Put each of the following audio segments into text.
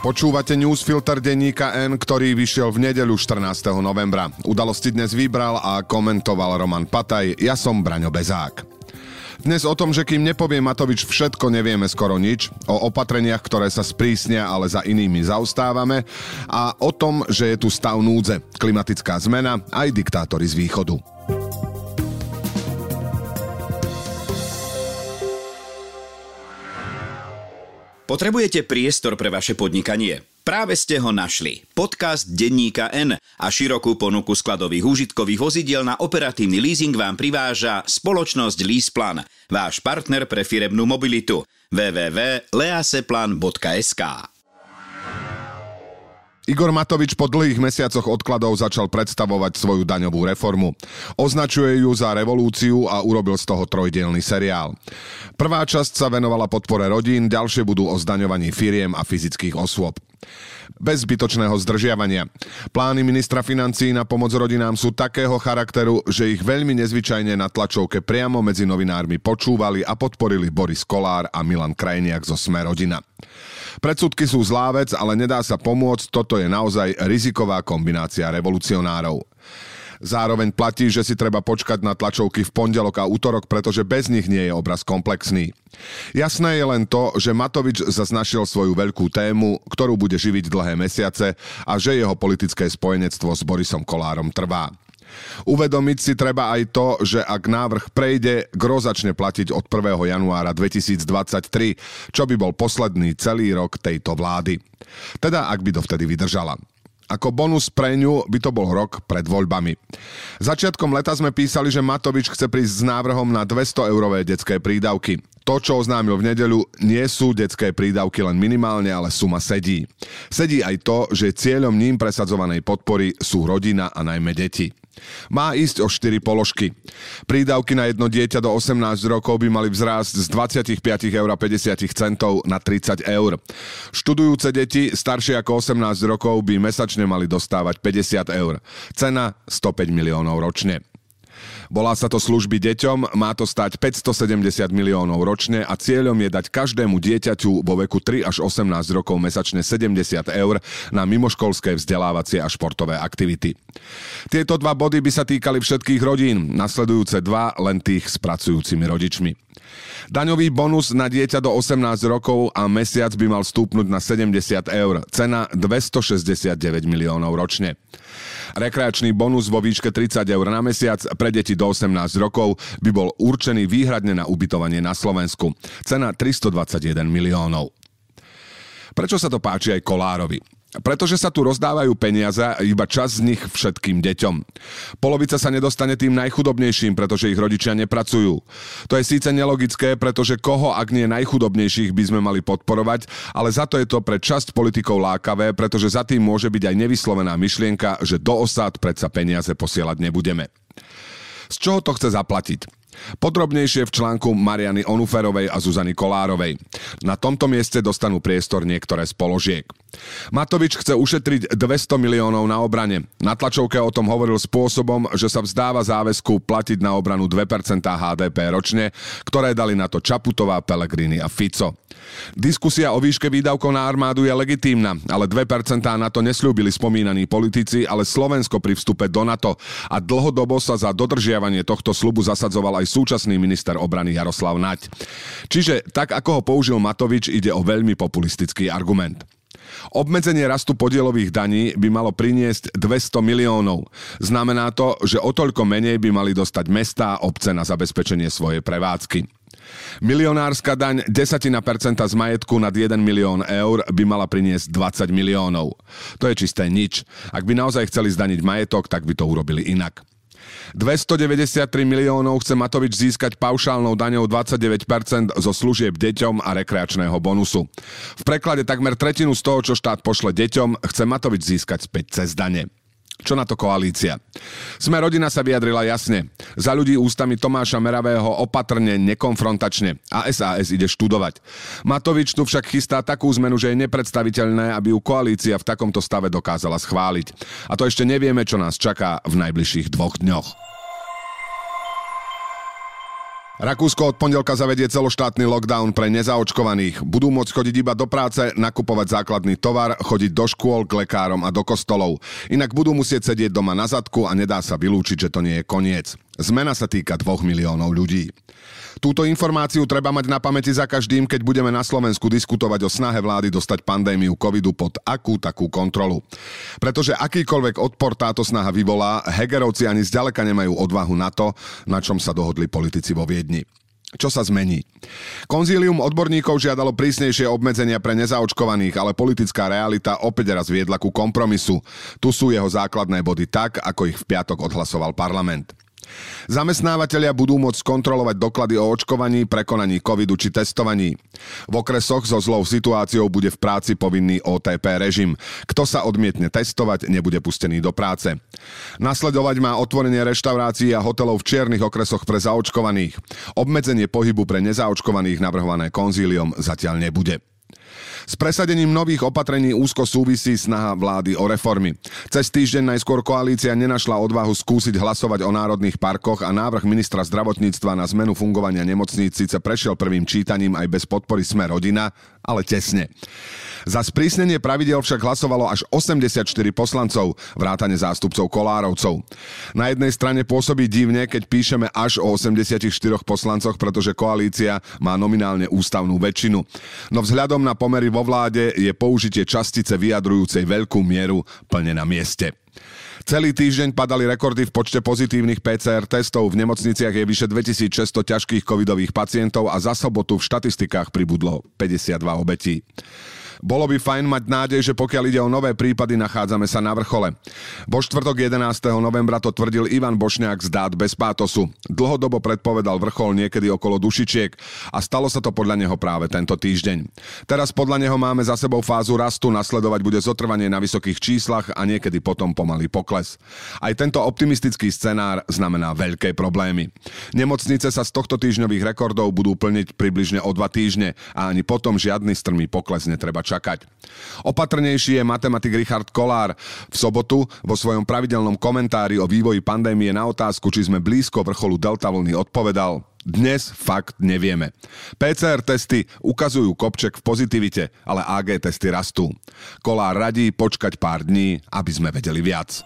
Počúvate newsfilter denníka N, ktorý vyšiel v nedeľu 14. novembra. Udalosti dnes vybral a komentoval Roman Pataj, ja som Braňo Bezák. Dnes o tom, že kým nepovie Matovič všetko, nevieme skoro nič, o opatreniach, ktoré sa sprísnia, ale za inými zaostávame, a o tom, že je tu stav núdze, klimatická zmena aj diktátori z východu. Potrebujete priestor pre vaše podnikanie? Práve ste ho našli. Podcast denníka N a širokú ponuku skladových úžitkových vozidiel na operatívny leasing vám priváža spoločnosť LeasePlan, váš partner pre firemnú mobilitu. www.leaseplan.sk. Igor Matovič po dlhých mesiacoch odkladov začal predstavovať svoju daňovú reformu. Označuje ju za revolúciu a urobil z toho trojdielny seriál. Prvá časť sa venovala podpore rodín, ďalšie budú o zdaňovaní firiem a fyzických osôb. Bez zbytočného zdržiavania. Plány ministra financií na pomoc rodinám sú takého charakteru, že ich veľmi nezvyčajne na tlačovke priamo medzi novinármi počúvali a podporili Boris Kollár a Milan Krajniak zo Sme rodina. Predsudky sú zlá vec, ale nedá sa pomôcť, toto je naozaj riziková kombinácia revolucionárov. Zároveň platí, že si treba počkať na tlačovky v pondelok a utorok, pretože bez nich nie je obraz komplexný. Jasné je len to, že Matovič zaznašil svoju veľkú tému, ktorú bude živiť dlhé mesiace, a že jeho politické spojenectvo s Borisom Kollárom trvá. Uvedomiť si treba aj to, že ak návrh prejde, gro začne platiť od 1. januára 2023, čo by bol posledný celý rok tejto vlády. Teda ak by dovtedy vydržala. Ako bonus pre ňu by to bol rok pred voľbami. Začiatkom leta sme písali, že Matovič chce prísť s návrhom na 200-eurové detské prídavky. To, čo oznámil v nedeľu, nie sú detské prídavky len minimálne, ale suma sedí. Sedí aj to, že cieľom ním presadzovanej podpory sú rodina a najmä deti. Má ísť o 4 položky. Prídavky na jedno dieťa do 18 rokov by mali vzrásť z 25,50 eur na 30 eur. Študujúce deti staršie ako 18 rokov by mesačne mali dostávať 50 eur. Cena 105 miliónov ročne. Volá sa to služby deťom, má to stať 570 miliónov ročne a cieľom je dať každému dieťaťu vo veku 3 až 18 rokov mesačne 70 eur na mimoškolské vzdelávacie a športové aktivity. Tieto dva body by sa týkali všetkých rodín, nasledujúce dva len tých s pracujúcimi rodičmi. Daňový bonus na dieťa do 18 rokov a mesiac by mal stúpnuť na 70 eur, cena 269 miliónov ročne. Rekreačný bonus vo výške 30 eur na mesiac pre deti do 18 rokov by bol určený výhradne na ubytovanie na Slovensku. Cena 321 miliónov. Prečo sa to páči aj Kollárovi? Pretože sa tu rozdávajú peniaze a iba časť z nich všetkým deťom. Polovica sa nedostane tým najchudobnejším, pretože ich rodičia nepracujú. To je síce nelogické, pretože koho, ak nie najchudobnejších, by sme mali podporovať, ale za to je to pre časť politikov lákavé, pretože za tým môže byť aj nevyslovená myšlienka, že do osád predsa peniaze posielať nebudeme. Z čoho to chce zaplatiť? Podrobnejšie v článku Mariany Onuferovej a Zuzany Kollárovej. Na tomto mieste dostanú priestor niektoré z položiek. Matovič chce ušetriť 200 miliónov na obrane. Na tlačovke o tom hovoril spôsobom, že sa vzdáva záväzku platiť na obranu 2% HDP ročne, ktoré dali na to Čaputová, Pellegrini a Fico. Diskusia o výške výdavkov na armádu je legitímna, ale 2% na to nesľúbili spomínaní politici, ale Slovensko pri vstupe do NATO, a dlhodobo sa za dodržiavanie tohto sľubu zasadzoval aj súčasný minister obrany Jaroslav Naď. Čiže tak, ako ho použil Matovič, ide o veľmi populistický argument. Obmedzenie rastu podielových daní by malo priniesť 200 miliónov. Znamená to, že o toľko menej by mali dostať mestá a obce na zabezpečenie svojej prevádzky. Milionárska daň 10% z majetku nad 1 milión eur by mala priniesť 20 miliónov. To je čisté nič. Ak by naozaj chceli zdaniť majetok, tak by to urobili inak. 293 miliónov chce Matovič získať paušálnou daňou 29% zo služieb deťom a rekreačného bonusu. V preklade takmer tretinu z toho, čo štát pošle deťom, chce Matovič získať späť cez dane. Čo na to koalícia? Sme rodina sa vyjadrila jasne. Za ľudí ústami Tomáša Meravého opatrne, nekonfrontačne. A SAS ide študovať. Matovič tu však chystá takú zmenu, že je nepredstaviteľné, aby ju koalícia v takomto stave dokázala schváliť. A to ešte nevieme, čo nás čaká v najbližších 2 dňoch. Rakúsko od pondelka zavedie celoštátny lockdown pre nezaočkovaných. Budú môcť chodiť iba do práce, nakupovať základný tovar, chodiť do škôl, k lekárom a do kostolov. Inak budú musieť sedieť doma na zadku a nedá sa vylúčiť, že to nie je koniec. Zmena sa týka 2 miliónov ľudí. Túto informáciu treba mať na pamäti za každým, keď budeme na Slovensku diskutovať o snahe vlády dostať pandémiu covidu pod akú takú kontrolu. Pretože akýkoľvek odpor táto snaha vyvolá, Hegerovci ani zďaleka nemajú odvahu na to, na čom sa dohodli politici vo Viedni. Čo sa zmení? Konzílium odborníkov žiadalo prísnejšie obmedzenia pre nezaočkovaných, ale politická realita opäť raz viedla ku kompromisu. Tu sú jeho základné body tak, ako ich v piatok odhlasoval parlament. Zamestnávatelia budú môcť kontrolovať doklady o očkovaní, prekonaní covidu či testovaní. V okresoch so zlou situáciou bude v práci povinný OTP režim. Kto sa odmietne testovať, nebude pustený do práce. Nasledovať má otvorenie reštaurácií a hotelov v čiernych okresoch pre zaočkovaných. Obmedzenie pohybu pre nezaočkovaných navrhované konzíliom zatiaľ nebude. S presadením nových opatrení úzko súvisí snaha vlády o reformy. Cez týždeň najskôr koalícia nenašla odvahu skúsiť hlasovať o národných parkoch a návrh ministra zdravotníctva na zmenu fungovania nemocníc síce prešiel prvým čítaním aj bez podpory Sme rodina, ale tesne. Za sprísnenie pravidiel však hlasovalo až 84 poslancov, vrátane zástupcov Kolárovcov. Na jednej strane pôsobí divne, keď píšeme až o 84 poslancoch, pretože koalícia má nominálne ústavnú väčšinu. No vzhľadom na pomery vo vláde je použitie častice vyjadrujúcej veľkú mieru plne na mieste. Celý týždeň padali rekordy v počte pozitívnych PCR testov. V nemocniciach je vyše 2600 ťažkých covidových pacientov a za sobotu v štatistikách pribudlo 52 obetí. Bolo by fajn mať nádej, že pokiaľ ide o nové prípady, nachádzame sa na vrchole. Vo štvrtok 11. novembra to tvrdil Ivan Bošňák z Dát bez pátosu. Dlhodobo predpovedal vrchol niekedy okolo Dušičiek a stalo sa to podľa neho práve tento týždeň. Teraz podľa neho máme za sebou fázu rastu, nasledovať bude zotrvanie na vysokých číslach a niekedy potom pomalý pokles. Aj tento optimistický scenár znamená veľké problémy. Nemocnice sa z tohto týždňových rekordov budú plniť približne o 2 týždne a ani potom žiadny strmý pokles netreba čakať. Opatrnejší je matematik Richard Kolár. V sobotu vo svojom pravidelnom komentári o vývoji pandémie na otázku, či sme blízko vrcholu delta vlny, odpovedal: dnes fakt nevieme. PCR testy ukazujú kopček v pozitivite, ale AG testy rastú. Kolár radí počkať pár dní, aby sme vedeli viac.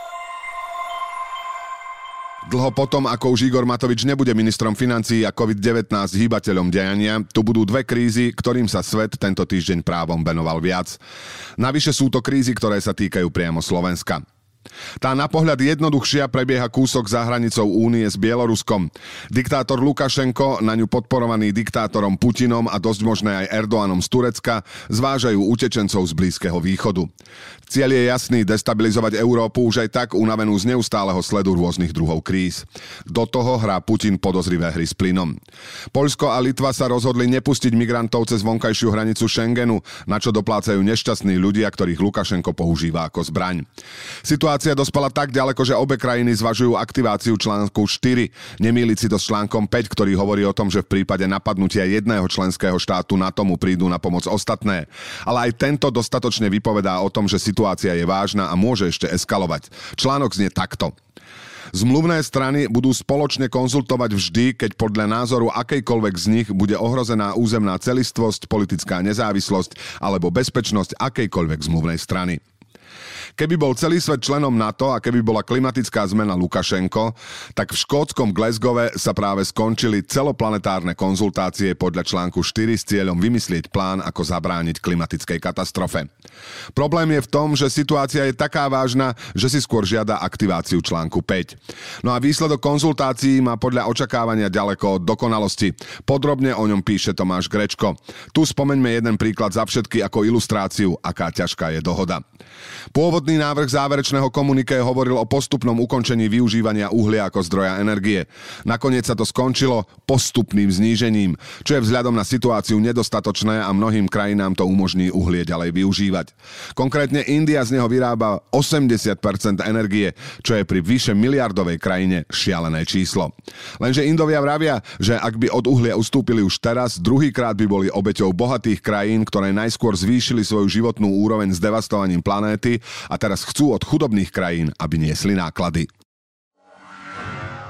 Dlho potom, ako už Igor Matovič nebude ministrom financií a COVID-19 hýbateľom dejania, tu budú 2 krízy, ktorým sa svet tento týždeň právom venoval viac. Navyše sú to krízy, ktoré sa týkajú priamo Slovenska. Tá na pohľad jednoduchšia prebieha kúsok za hranicou Únie s Bieloruskom. Diktátor Lukašenko, na ňu podporovaný diktátorom Putinom a dosť možné aj Erdoganom z Turecka, zvážajú utečencov z Blízkeho východu. Cieľ je jasný: destabilizovať Európu už aj tak unavenú z neustáleho sledu rôznych druhov kríz. Do toho hrá Putin podozrivé hry s plynom. Poľsko a Litva sa rozhodli nepustiť migrantov cez vonkajšiu hranicu Schengenu, na čo doplácajú nešťastní ľudia, ktorých Lukašenko používa ako zbraň. Situácia dospela tak ďaleko, že obe krajiny zvažujú aktiváciu článku 4, nemýliť si to s článkom 5, ktorý hovorí o tom, že v prípade napadnutia jedného členského štátu NATO mu prídu na pomoc ostatné. Ale aj tento dostatočne vypovedá o tom, že situácia je vážna a môže ešte eskalovať. Článok znie takto: zmluvné strany budú spoločne konzultovať vždy, keď podľa názoru akejkoľvek z nich bude ohrozená územná celistvosť, politická nezávislosť alebo bezpečnosť akejkoľvek zmluvnej strany. Keby bol celý svet členom NATO a keby bola klimatická zmena Lukašenko, tak v škótskom Glasgowe sa práve skončili celoplanetárne konzultácie podľa článku 4 s cieľom vymyslieť plán, ako zabrániť klimatickej katastrofe. Problém je v tom, že situácia je taká vážna, že si skôr žiada aktiváciu článku 5. No a výsledok konzultácií má podľa očakávania ďaleko od dokonalosti. Podrobne o ňom píše Tomáš Grečko. Tu spomeňme jeden príklad za všetky ako ilustráciu, aká ťažká je dohoda. Pôvodný návrh záverečného komuniké hovoril o postupnom ukončení využívania uhlia ako zdroja energie. Nakoniec sa to skončilo postupným znížením, čo je vzhľadom na situáciu nedostatočné a mnohým krajinám to umožní uhlie ďalej využívať. Konkrétne India z neho vyrába 80% energie, čo je pri vyše miliardovej krajine šialené číslo. Lenže Indovia vravia, že ak by od uhlia ustúpili už teraz, druhýkrát by boli obeťou bohatých krajín, ktoré najskôr zvýšili svoju životnú úroveň s devastovaním planéty a teraz chcú od chudobných krajín, aby niesli náklady.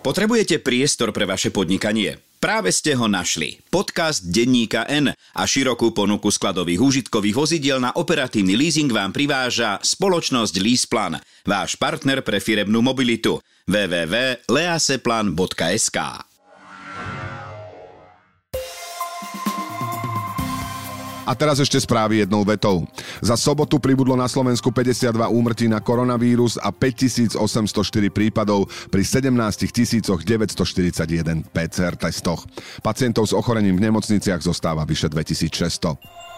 Potrebujete priestor pre vaše podnikanie? Práve ste ho našli. Podcast Denníka N a širokú ponuku skladových úžitkových vozidiel na operatívny leasing vám priváža spoločnosť LeasePlan, váš partner pre firemnú mobilitu. www.leaseplan.sk. A teraz ešte správy jednou vetou. Za sobotu pribudlo na Slovensku 52 úmrtí na koronavírus a 5804 prípadov pri 17 941 PCR testoch. Pacientov s ochorením v nemocniciach zostáva vyše 2600.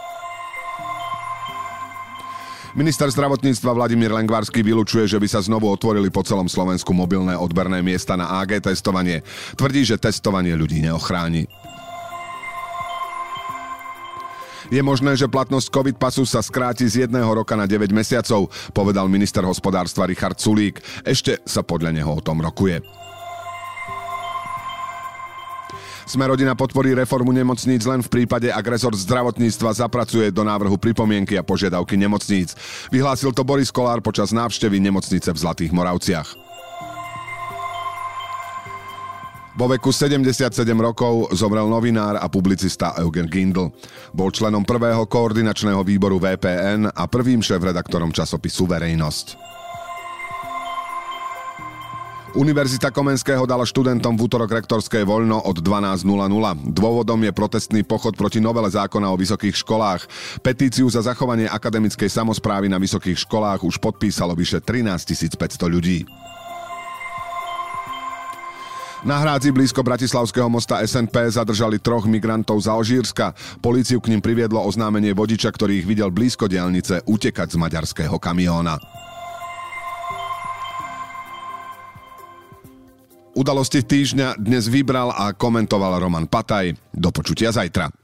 Minister zdravotníctva Vladimír Lengvarský vylučuje, že by sa znovu otvorili po celom Slovensku mobilné odberné miesta na AG testovanie. Tvrdí, že testovanie ľudí neochráni. Je možné, že platnosť COVID pasu sa skráti z 1 roka na 9 mesiacov, povedal minister hospodárstva Richard Sulík. Ešte sa podľa neho o tom rokuje. Smer-rodina podporí reformu nemocníc len v prípade, ak rezort zdravotníctva zapracuje do návrhu pripomienky a požiadavky nemocníc. Vyhlásil to Boris Kollár počas návštevy nemocnice v Zlatých Moravciach. Vo veku 77 rokov zomrel novinár a publicista Eugen Gindl. Bol členom prvého koordinačného výboru VPN a prvým šéfredaktorom časopisu Verejnosť. Univerzita Komenského dala študentom v útorok rektorské voľno od 12:00. Dôvodom je protestný pochod proti novele zákona o vysokých školách. Petíciu za zachovanie akademickej samosprávy na vysokých školách už podpísalo vyše 13 500 ľudí. Na hrádzi blízko bratislavského mosta SNP zadržali 3 migrantov z Alžírska. Políciu k nim priviedlo oznámenie vodiča, ktorý ich videl blízko diaľnice utekať z maďarského kamióna. Udalosti týždňa dnes vybral a komentoval Roman Pataj. Do počutia zajtra.